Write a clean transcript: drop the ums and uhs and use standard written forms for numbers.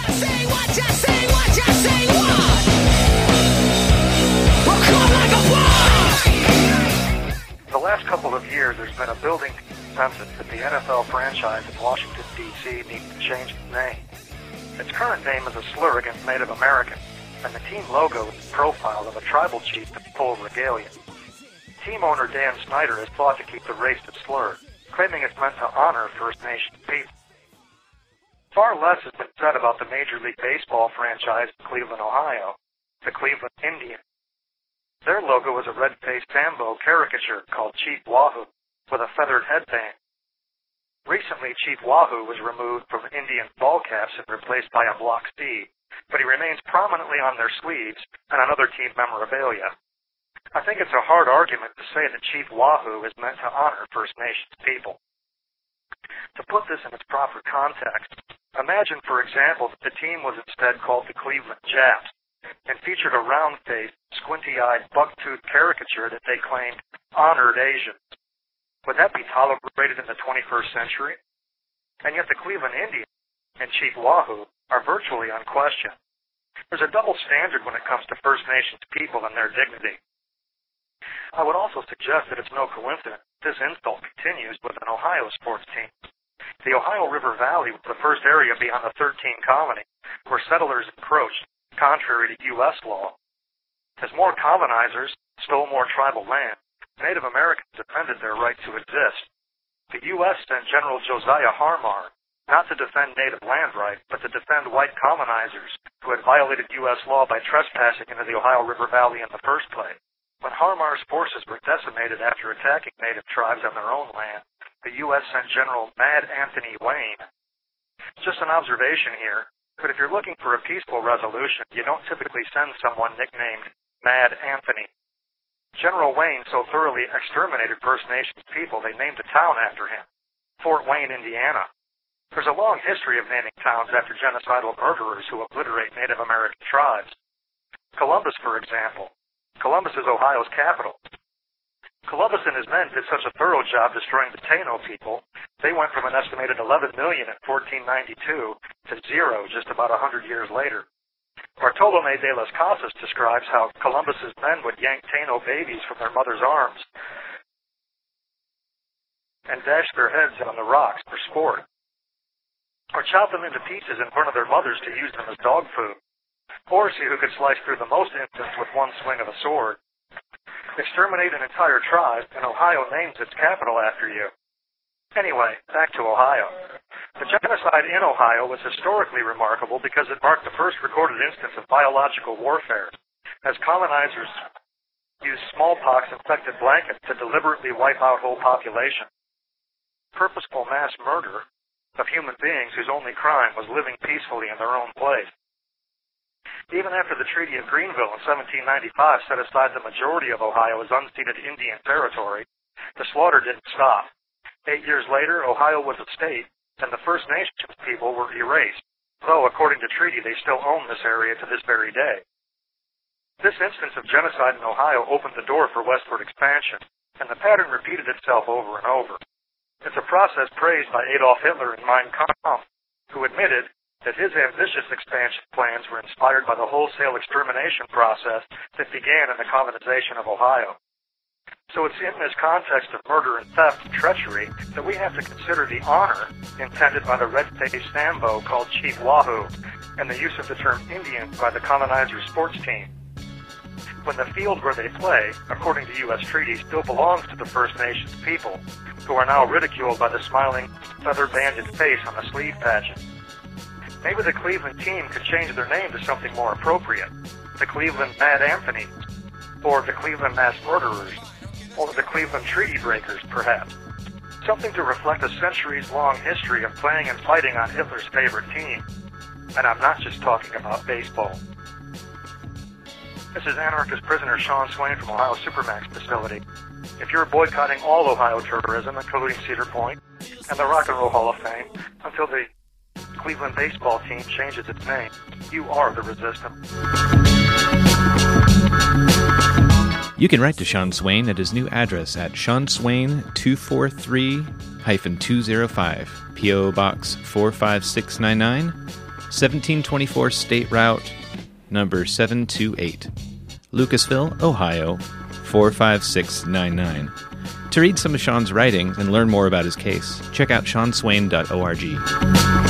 The last couple of years, there's been a building consensus that the NFL franchise in Washington, D.C. needs to change its name. Its current name is a slur against Native Americans, and the team logo is the profile of a tribal chief in full regalia. Team owner Dan Snyder has fought to keep the racist slur, claiming it's meant to honor First Nations people. Far less has been said about the Major League Baseball franchise in Cleveland, Ohio, the Cleveland Indians. Their logo is a red-faced Sambo caricature called Chief Wahoo with a feathered headband. Recently, Chief Wahoo was removed from Indian ball caps and replaced by a block C, but he remains prominently on their sleeves and on other team memorabilia. I think it's a hard argument to say that Chief Wahoo is meant to honor First Nations people. To put this in its proper context, imagine, for example, that the team was instead called the Cleveland Japs and featured a round-faced, squinty-eyed, buck-toothed caricature that they claimed honored Asians. Would that be tolerated in the 21st century? And yet the Cleveland Indians and Chief Wahoo are virtually unquestioned. There's a double standard when it comes to First Nations people and their dignity. I would also suggest that it's no coincidence this insult continues with an Ohio sports team. The Ohio River Valley was the first area beyond the 13 colony where settlers encroached, contrary to U.S. law. As more colonizers stole more tribal land, Native Americans defended their right to exist. The U.S. sent General Josiah Harmar not to defend native land rights, but to defend white colonizers who had violated U.S. law by trespassing into the Ohio River Valley in the first place. When Harmar's forces were decimated after attacking native tribes on their own land, the U.S. sent General Mad Anthony Wayne. Just an observation here, but if you're looking for a peaceful resolution, you don't typically send someone nicknamed Mad Anthony. General Wayne so thoroughly exterminated First Nations people they named a town after him, Fort Wayne, Indiana. There's a long history of naming towns after genocidal murderers who obliterate Native American tribes. Columbus, for example. Columbus is Ohio's capital. Columbus and his men did such a thorough job destroying the Taino people, they went from an estimated 11 million in 1492 to zero just about 100 years later. Bartolome de las Casas describes how Columbus's men would yank Taino babies from their mother's arms and dash their heads on the rocks for sport, or chop them into pieces in front of their mothers to use them as dog food, or see who could slice through the most infants with one swing of a sword. Exterminate an entire tribe, and Ohio names its capital after you. Anyway, back to Ohio. The genocide in Ohio was historically remarkable because it marked the first recorded instance of biological warfare, as colonizers used smallpox-infected blankets to deliberately wipe out whole populations. Purposeful mass murder of human beings whose only crime was living peacefully in their own place. Even after the Treaty of Greenville in 1795 set aside the majority of Ohio as unceded Indian territory, the slaughter didn't stop. 8 years later, Ohio was a state, and the First Nations people were erased, though according to treaty they still own this area to this very day. This instance of genocide in Ohio opened the door for westward expansion, and the pattern repeated itself over and over. It's a process praised by Adolf Hitler in Mein Kampf, who admitted that his ambitious expansion plans were inspired by the wholesale extermination process that began in the colonization of Ohio. So it's in this context of murder and theft and treachery that we have to consider the honor intended by the red-faced Sambo called Chief Wahoo and the use of the term Indian by the colonizers' sports team. When the field where they play, according to U.S. treaty, still belongs to the First Nations people, who are now ridiculed by the smiling, feather-banded face on the sleeve patches. Maybe the Cleveland team could change their name to something more appropriate. The Cleveland Mad Anthony, or the Cleveland Mass Murderers, or the Cleveland Treaty Breakers, perhaps. Something to reflect a centuries-long history of playing and fighting on Hitler's favorite team. And I'm not just talking about baseball. This is anarchist prisoner Sean Swain from Ohio Supermax facility. If you're boycotting all Ohio tourism, including Cedar Point and the Rock and Roll Hall of Fame, until the Cleveland baseball team changes its name, you are the resistance. You can write to Sean Swain at his new address at Sean Swain 243-205, P.O. Box 45699, 1724 State Route, number 728, Lucasville, Ohio, 45699. To read some of Sean's writing and learn more about his case, check out seanswain.org.